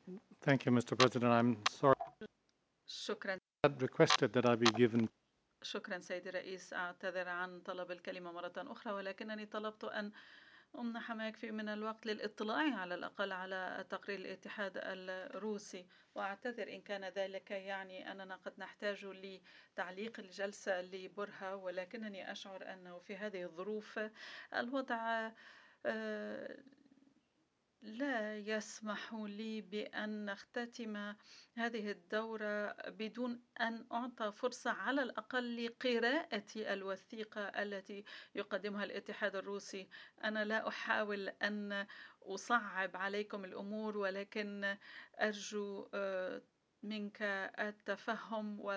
Thank you, Mr. President. I'm sorry شكرا. I had requested that I be given. شكرا سيدي الرئيس، أعتذر عن طلب الكلمة مرة أخرى، ولكنني طلبت أن أمنح ما يكفي من الوقت للاطلاع على الأقل على تقرير الاتحاد الروسي، وأعتذر إن كان ذلك يعني أننا قد نحتاج لتعليق الجلسة لبرهة، ولكنني أشعر أنه في هذه الظروف الوضع لا يسمح لي بأن نختتم هذه الدورة بدون أن أعطى فرصة على الأقل لقراءة الوثيقة التي يقدمها الاتحاد الروسي. أنا لا أحاول أن أصعب عليكم الأمور، ولكن أرجو منك التفهم